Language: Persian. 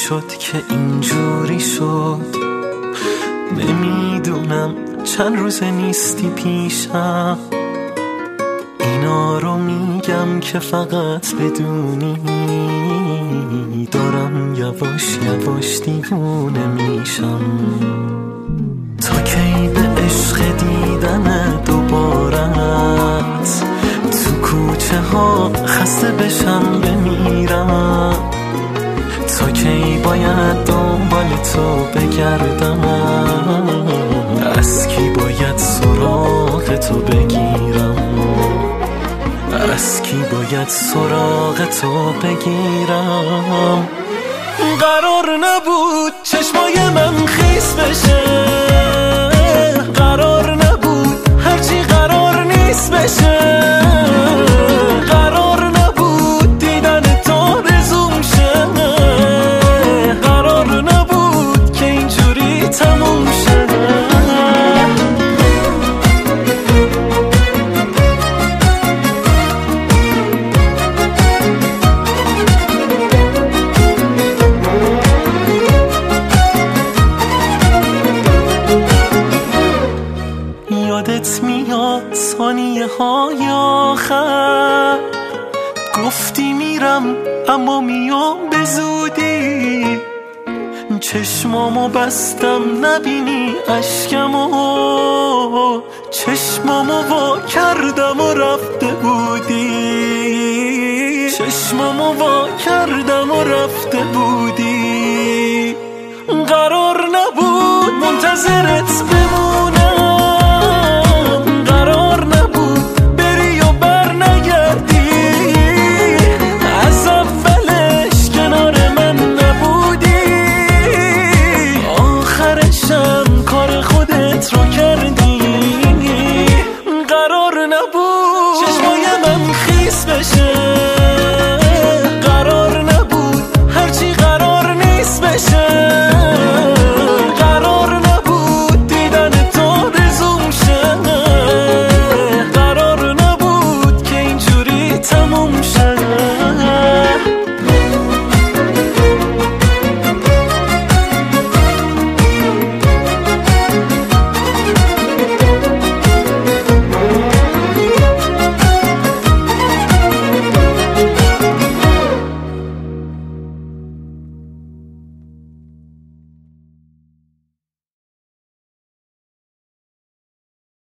شد که اینجوری شد؟ نمیدونم چند روز نیستی پیشم، اینا رو میگم که فقط بدونی دارم یواش یواش دیوونه میشم. تا کی به عشق دیدن دوبارت تو کوچه ها خسته بشم بمیرم؟ تا کی باید دنبال تو بگردم؟ از کی باید سراغ تو بگیرم؟ از کی باید سراغ تو بگیرم؟ قرار نبود چشمای من خیس بشه، قرار نبود هرچی قرار نیست بشه، قرار نبود دیدن تو رزوم شه، قرار نبود که اینجوری تموم شه. یادت میاد ثانیه های آخر گفتی میرم اما میام به زودی، چشمامو بستم نبینی اشکمو، چشمامو وا کردم و رفته بودی، چشمامو وا کردم و رفته بودی. قرار نبود منتظرت بمونم، قرار نبود بری و بر نگردی، از اولش کنار من نبودی، آخرشم کار خودت رو